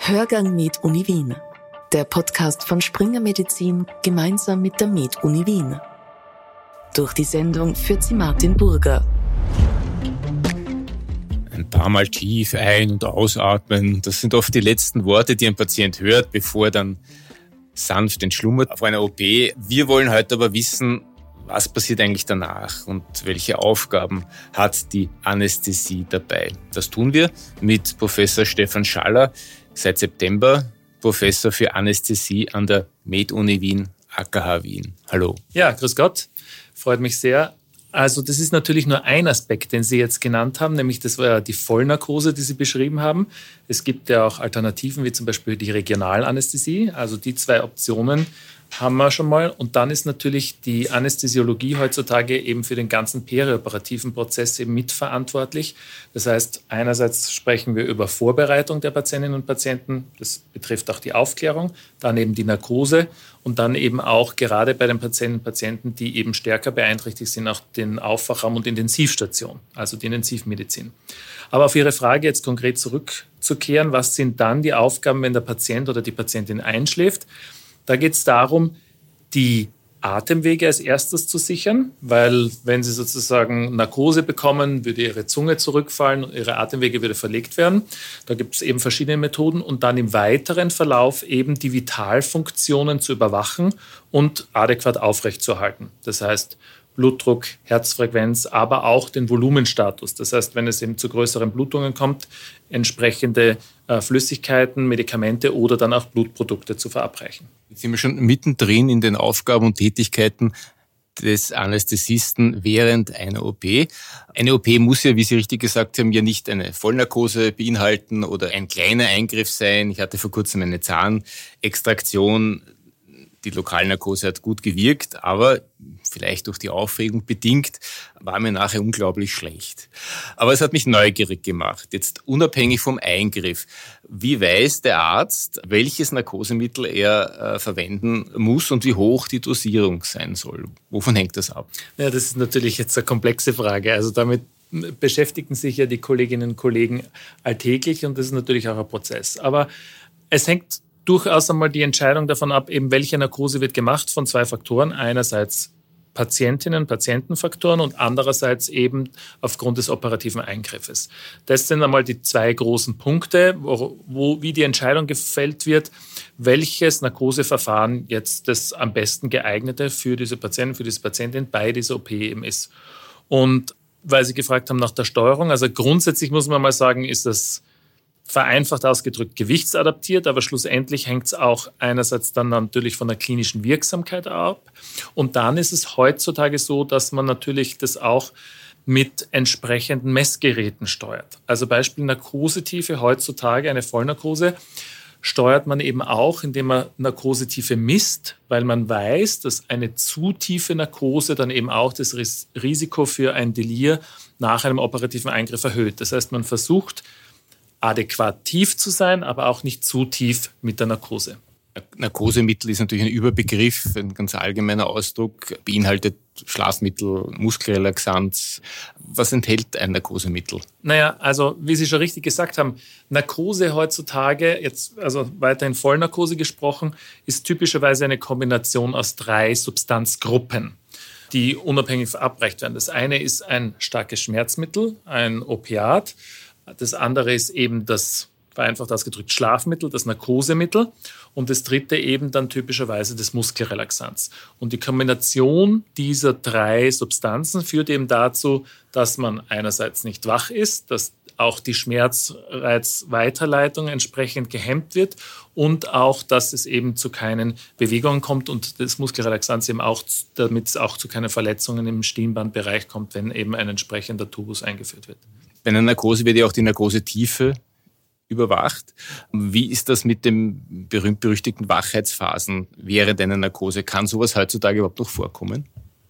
Hörgang Med Uni Wien, der Podcast von Springer Medizin gemeinsam mit der Med Uni Wien. Durch die Sendung führt sie Martin Burger. Ein paar Mal tief ein- und ausatmen, das sind oft die letzten Worte, die ein Patient hört, bevor er dann sanft entschlummert auf einer OP. Wir wollen heute aber wissen, was passiert eigentlich danach und welche Aufgaben hat die Anästhesie dabei. Das tun wir mit Professor Stefan Schaller, seit September Professor für Anästhesie an der Med Uni Wien, AKH Wien. Hallo. Ja, grüß Gott. Freut mich sehr. Also das ist natürlich nur ein Aspekt, den Sie jetzt genannt haben, nämlich das war ja die Vollnarkose, die Sie beschrieben haben. Es gibt ja auch Alternativen, wie zum Beispiel die Regionalanästhesie. Also die zwei Optionen haben wir schon mal. Und dann ist natürlich die Anästhesiologie heutzutage eben für den ganzen perioperativen Prozess eben mitverantwortlich. Das heißt, einerseits sprechen wir über Vorbereitung der Patientinnen und Patienten. Das betrifft auch die Aufklärung, dann eben die Narkose und dann eben auch gerade bei den Patientinnen und Patienten, die eben stärker beeinträchtigt sind, auch den Aufwachraum und Intensivstation, also die Intensivmedizin. Aber auf Ihre Frage jetzt konkret zurückzukehren, was sind dann die Aufgaben, wenn der Patient oder die Patientin einschläft? Da geht es darum, die Atemwege als erstes zu sichern, weil wenn Sie sozusagen Narkose bekommen, würde Ihre Zunge zurückfallen und Ihre Atemwege würde verlegt werden. Da gibt es eben verschiedene Methoden und dann im weiteren Verlauf eben die Vitalfunktionen zu überwachen und adäquat aufrechtzuerhalten. Das heißt Blutdruck, Herzfrequenz, aber auch den Volumenstatus. Das heißt, wenn es eben zu größeren Blutungen kommt, entsprechende Flüssigkeiten, Medikamente oder dann auch Blutprodukte zu verabreichen. Jetzt sind wir schon mittendrin in den Aufgaben und Tätigkeiten des Anästhesisten während einer OP. Eine OP muss ja, wie Sie richtig gesagt haben, ja nicht eine Vollnarkose beinhalten oder ein kleiner Eingriff sein. Ich hatte vor kurzem eine Zahnextraktion. Die Lokalnarkose hat gut gewirkt, aber vielleicht durch die Aufregung bedingt war mir nachher unglaublich schlecht. Aber es hat mich neugierig gemacht. Jetzt unabhängig vom Eingriff, wie weiß der Arzt, welches Narkosemittel er verwenden muss und wie hoch die Dosierung sein soll? Wovon hängt das ab? Ja, das ist natürlich jetzt eine komplexe Frage. Also damit beschäftigen sich ja die Kolleginnen und Kollegen alltäglich und das ist natürlich auch ein Prozess. Aber es hängt durchaus einmal die Entscheidung davon ab, eben welche Narkose wird gemacht von zwei Faktoren. Einerseits Patientinnen, Patientenfaktoren und andererseits eben aufgrund des operativen Eingriffes. Das sind einmal die zwei großen Punkte, wie die Entscheidung gefällt wird, welches Narkoseverfahren jetzt das am besten geeignete für diese Patienten, für diese Patientin bei dieser OP eben ist. Und weil Sie gefragt haben nach der Steuerung, also grundsätzlich muss man mal sagen, ist das vereinfacht ausgedrückt gewichtsadaptiert, aber schlussendlich hängt es auch einerseits dann natürlich von der klinischen Wirksamkeit ab. Und dann ist es heutzutage so, dass man natürlich das auch mit entsprechenden Messgeräten steuert. Also Beispiel Narkosetiefe heutzutage, eine Vollnarkose, steuert man eben auch, indem man Narkosetiefe misst, weil man weiß, dass eine zu tiefe Narkose dann eben auch das Risiko für ein Delir nach einem operativen Eingriff erhöht. Das heißt, man versucht, adäquat tief zu sein, aber auch nicht zu tief mit der Narkose. Narkosemittel ist natürlich ein Überbegriff, ein ganz allgemeiner Ausdruck, beinhaltet Schlafmittel, Muskelrelaxanz. Was enthält ein Narkosemittel? Naja, also wie Sie schon richtig gesagt haben, Narkose heutzutage, jetzt also weiterhin Vollnarkose gesprochen, ist typischerweise eine Kombination aus 3 Substanzgruppen, die unabhängig verabreicht werden. Das eine ist ein starkes Schmerzmittel, ein Opiat. Das andere ist eben das, vereinfacht ausgedrückt, Schlafmittel, das Narkosemittel. Und das dritte eben dann typischerweise das Muskelrelaxanz. Und die Kombination dieser 3 Substanzen führt eben dazu, dass man einerseits nicht wach ist, dass auch die Schmerzreizweiterleitung entsprechend gehemmt wird und auch, dass es eben zu keinen Bewegungen kommt und das Muskelrelaxanz eben auch, damit es auch zu keinen Verletzungen im Schienbandbereich kommt, wenn eben ein entsprechender Tubus eingeführt wird. Bei einer Narkose wird ja auch die Narkosetiefe überwacht. Wie ist das mit den berühmt-berüchtigten Wachheitsphasen während einer Narkose? Kann sowas heutzutage überhaupt noch vorkommen?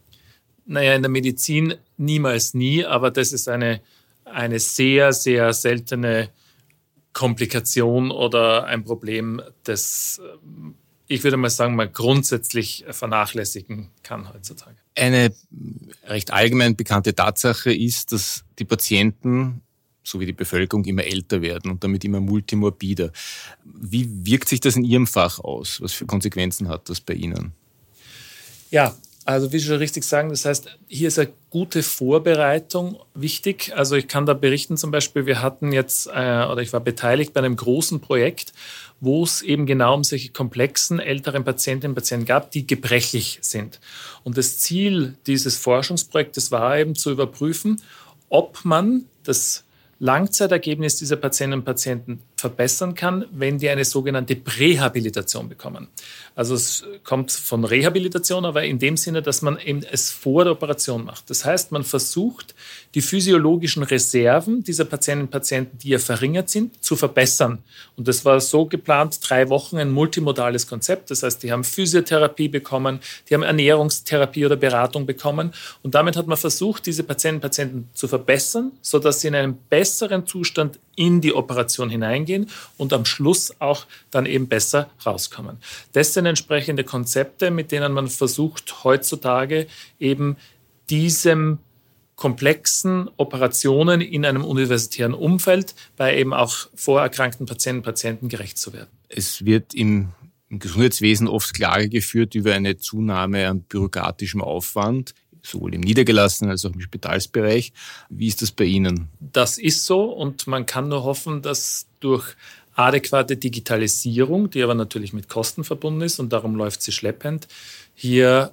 Naja, in der Medizin niemals nie, aber das ist eine sehr, sehr seltene Komplikation oder ein Problem, das ich würde mal sagen, man grundsätzlich vernachlässigen kann heutzutage. Eine recht allgemein bekannte Tatsache ist, dass die Patienten so wie die Bevölkerung, immer älter werden und damit immer multimorbider. Wie wirkt sich das in Ihrem Fach aus? Was für Konsequenzen hat das bei Ihnen? Ja, also wie Sie schon richtig sagen, das heißt, hier ist eine gute Vorbereitung wichtig. Also ich kann da berichten zum Beispiel, wir hatten jetzt, oder ich war beteiligt bei einem großen Projekt, wo es eben genau um solche komplexen älteren Patientinnen und Patienten gab, die gebrechlich sind. Und das Ziel dieses Forschungsprojektes war eben zu überprüfen, ob man das Langzeitergebnis dieser Patientinnen und Patienten verbessern kann, wenn die eine sogenannte Prähabilitation bekommen. Also es kommt von Rehabilitation, aber in dem Sinne, dass man eben es vor der Operation macht. Das heißt, man versucht, die physiologischen Reserven dieser Patientinnen und Patienten, die ja verringert sind, zu verbessern. Und das war so geplant, 3 Wochen ein multimodales Konzept. Das heißt, die haben Physiotherapie bekommen, die haben Ernährungstherapie oder Beratung bekommen. Und damit hat man versucht, diese Patientinnen und Patienten zu verbessern, sodass sie in einem besseren Zustand in die Operation hineingehen und am Schluss auch dann eben besser rauskommen. Das sind entsprechende Konzepte, mit denen man versucht, heutzutage eben diesem komplexen Operationen in einem universitären Umfeld bei eben auch vorerkrankten Patientinnen und Patienten gerecht zu werden. Es wird im Gesundheitswesen oft Klage geführt über eine Zunahme an bürokratischem Aufwand, sowohl im niedergelassenen als auch im Spitalsbereich. Wie ist das bei Ihnen? Das ist so und man kann nur hoffen, dass durch adäquate Digitalisierung, die aber natürlich mit Kosten verbunden ist und darum läuft sie schleppend, hier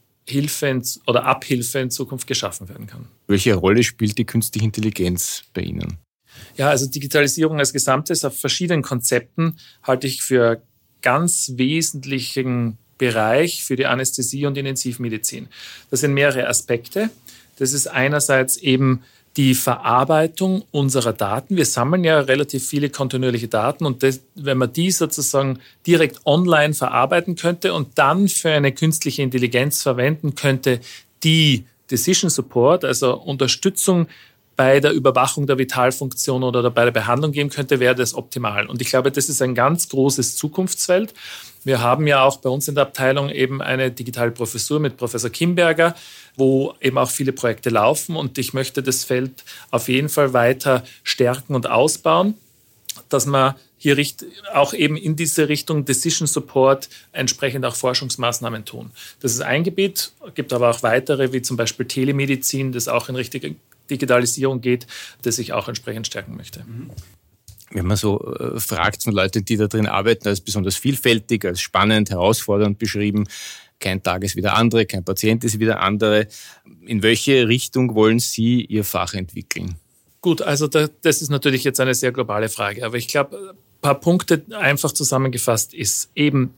Abhilfe in Zukunft geschaffen werden kann. Welche Rolle spielt die künstliche Intelligenz bei Ihnen? Ja, also Digitalisierung als Gesamtes auf verschiedenen Konzepten halte ich für ganz wesentlichen Bereich für die Anästhesie und Intensivmedizin. Das sind mehrere Aspekte. Das ist einerseits eben die Verarbeitung unserer Daten. Wir sammeln ja relativ viele kontinuierliche Daten und wenn man die sozusagen direkt online verarbeiten könnte und dann für eine künstliche Intelligenz verwenden könnte, die Decision Support, also Unterstützung bei der Überwachung der Vitalfunktion oder bei der Behandlung geben könnte, wäre das optimal. Und ich glaube, das ist ein ganz großes Zukunftsfeld. Wir haben ja auch bei uns in der Abteilung eben eine digitale Professur mit Professor Kimberger, wo eben auch viele Projekte laufen. Und ich möchte das Feld auf jeden Fall weiter stärken und ausbauen, dass man hier auch eben in diese Richtung Decision Support entsprechend auch Forschungsmaßnahmen tun. Das ist ein Gebiet, gibt aber auch weitere, wie zum Beispiel Telemedizin, das auch in Richtung Digitalisierung geht, das ich auch entsprechend stärken möchte. Wenn man so fragt von Leuten, die da drin arbeiten, als besonders vielfältig, als spannend, herausfordernd beschrieben, kein Tag ist wie der andere, kein Patient ist wie der andere. In welche Richtung wollen Sie Ihr Fach entwickeln? Gut, also das ist natürlich jetzt eine sehr globale Frage, aber ich glaube, ein paar Punkte einfach zusammengefasst ist eben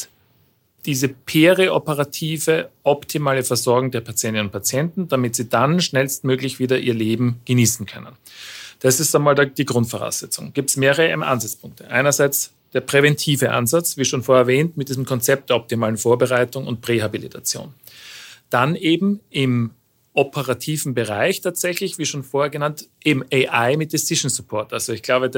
diese perioperative, optimale Versorgung der Patientinnen und Patienten, damit sie dann schnellstmöglich wieder ihr Leben genießen können. Das ist einmal die Grundvoraussetzung. Gibt es mehrere Ansatzpunkte. Einerseits der präventive Ansatz, wie schon vorher erwähnt, mit diesem Konzept der optimalen Vorbereitung und Prähabilitation. Dann eben im operativen Bereich tatsächlich, wie schon vorher genannt, eben AI mit Decision Support. Also ich glaube,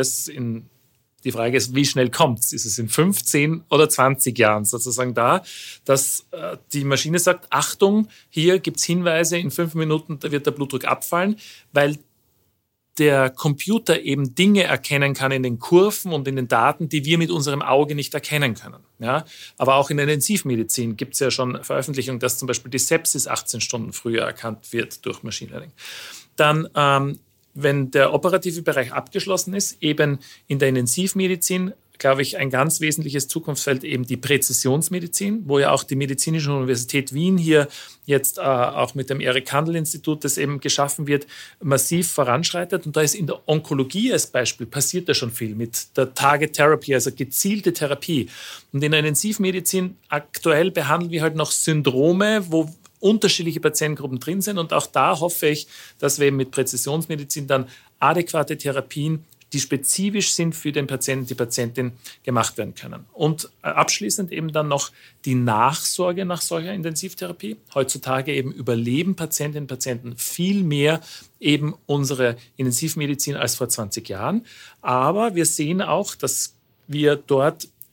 die Frage ist, wie schnell kommt's? Ist es in 15 oder 20 Jahren sozusagen da, dass die Maschine sagt, Achtung, hier gibt's Hinweise, in 5 Minuten wird der Blutdruck abfallen, weil der Computer eben Dinge erkennen kann in den Kurven und in den Daten, die wir mit unserem Auge nicht erkennen können. Ja? Aber auch in der Intensivmedizin gibt es ja schon Veröffentlichungen, dass zum Beispiel die Sepsis 18 Stunden früher erkannt wird durch Machine Learning. Dann, wenn der operative Bereich abgeschlossen ist, eben in der Intensivmedizin, glaube ich, ein ganz wesentliches Zukunftsfeld eben die Präzisionsmedizin, wo ja auch die Medizinische Universität Wien hier jetzt auch mit dem Erik-Kandel-Institut, das eben geschaffen wird, massiv voranschreitet. Und da ist in der Onkologie als Beispiel passiert da schon viel mit der Target Therapy, also gezielte Therapie. Und in der Intensivmedizin aktuell behandeln wir halt noch Syndrome, wo unterschiedliche Patientengruppen drin sind. Und auch da hoffe ich, dass wir eben mit Präzisionsmedizin dann adäquate Therapien, die spezifisch sind für den Patienten, die Patientin, gemacht werden können. Und abschließend eben dann noch die Nachsorge nach solcher Intensivtherapie. Heutzutage eben überleben Patientinnen und Patienten viel mehr eben unsere Intensivmedizin als vor 20 Jahren. Aber wir sehen auch, dass wir dort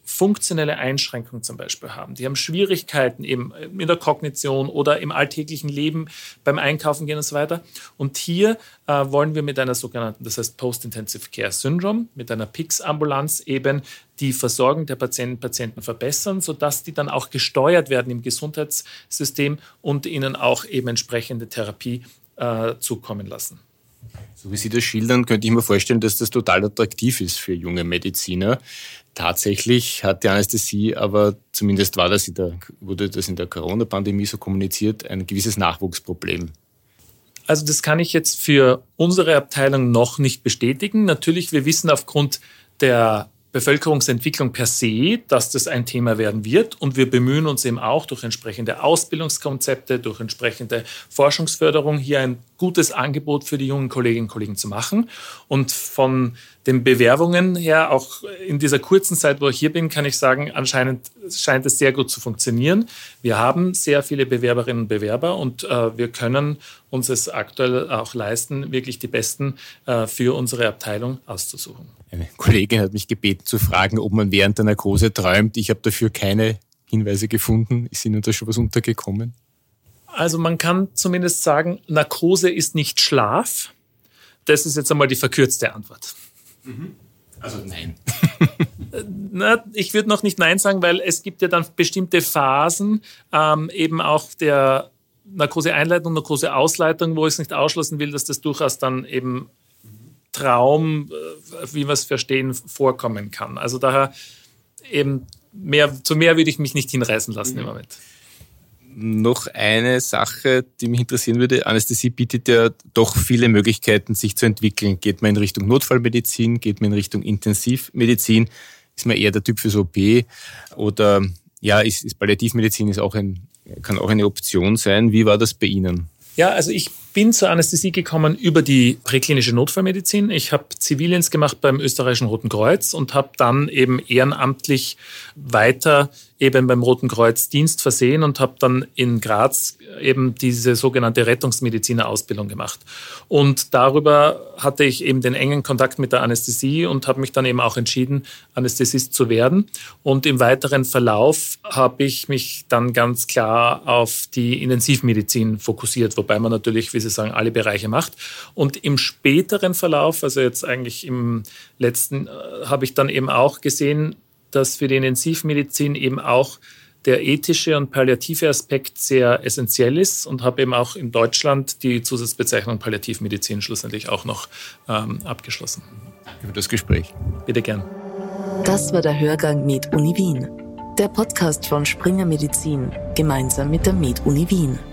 funktionelle Einschränkungen zum Beispiel haben. Die haben Schwierigkeiten eben in der Kognition oder im alltäglichen Leben beim Einkaufen gehen und so weiter. Und hier wollen wir mit einer sogenannten, das heißt Post-Intensive Care Syndrome, mit einer PICS-Ambulanz eben die Versorgung der Patienten verbessern, sodass die dann auch gesteuert werden im Gesundheitssystem und ihnen auch eben entsprechende Therapie zukommen lassen. So wie Sie das schildern, könnte ich mir vorstellen, dass das total attraktiv ist für junge Mediziner. Tatsächlich hat die Anästhesie, aber zumindest wurde das in der Corona-Pandemie so kommuniziert, ein gewisses Nachwuchsproblem. Also das kann ich jetzt für unsere Abteilung noch nicht bestätigen. Natürlich, wir wissen aufgrund der Bevölkerungsentwicklung per se, dass das ein Thema werden wird. Und wir bemühen uns eben auch durch entsprechende Ausbildungskonzepte, durch entsprechende Forschungsförderung hier ein gutes Angebot für die jungen Kolleginnen und Kollegen zu machen. Und von den Bewerbungen her, auch in dieser kurzen Zeit, wo ich hier bin, kann ich sagen, anscheinend scheint es sehr gut zu funktionieren. Wir haben sehr viele Bewerberinnen und Bewerber und wir können uns es aktuell auch leisten, wirklich die Besten für unsere Abteilung auszusuchen. Eine Kollegin hat mich gebeten zu fragen, ob man während der Narkose träumt. Ich habe dafür keine Hinweise gefunden. Ist Ihnen da schon was untergekommen? Also man kann zumindest sagen, Narkose ist nicht Schlaf. Das ist jetzt einmal die verkürzte Antwort. Also nein. Ich würde noch nicht Nein sagen, weil es gibt ja dann bestimmte Phasen, eben auch der Narkoseeinleitung, Narkoseausleitung, wo ich es nicht ausschließen will, dass das durchaus dann eben Traum, wie wir es verstehen, vorkommen kann. Also daher eben zu mehr würde ich mich nicht hinreißen lassen im Moment. Noch eine Sache, die mich interessieren würde. Anästhesie bietet ja doch viele Möglichkeiten, sich zu entwickeln. Geht man in Richtung Notfallmedizin? Geht man in Richtung Intensivmedizin? Ist man eher der Typ fürs OP? Oder ist Palliativmedizin kann auch eine Option sein? Wie war das bei Ihnen? Ja, also ich bin zur Anästhesie gekommen über die präklinische Notfallmedizin. Ich habe Zivildienst gemacht beim Österreichischen Roten Kreuz und habe dann eben ehrenamtlich weiter eben beim Roten Kreuz Dienst versehen und habe dann in Graz eben diese sogenannte Rettungsmediziner-Ausbildung gemacht. Und darüber hatte ich eben den engen Kontakt mit der Anästhesie und habe mich dann eben auch entschieden, Anästhesist zu werden. Und im weiteren Verlauf habe ich mich dann ganz klar auf die Intensivmedizin fokussiert, wobei man natürlich, wie Sie sagen, alle Bereiche macht. Und im späteren Verlauf, also jetzt eigentlich im letzten, habe ich dann eben auch gesehen, dass für die Intensivmedizin eben auch der ethische und palliative Aspekt sehr essentiell ist und habe eben auch in Deutschland die Zusatzbezeichnung Palliativmedizin schlussendlich auch noch abgeschlossen. Danke für das Gespräch. Bitte gern. Das war der Hörgang Med Uni Wien, der Podcast von Springer Medizin gemeinsam mit der Med Uni Wien.